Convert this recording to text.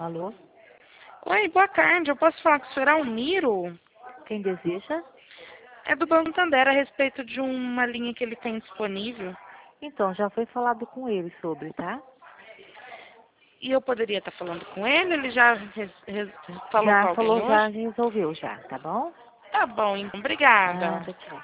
Alô? Oi, boa tarde. Eu posso falar com o senhor Almiro? Quem deseja? É do Banco Santander a respeito de uma linha que ele tem disponível. Então, já foi falado com ele sobre, tá? E eu poderia estar falando com ele? Ele já falou com Já alguém falou, já hoje? resolveu já, tá bom? Tá bom, então. Obrigada. Nada, tchau.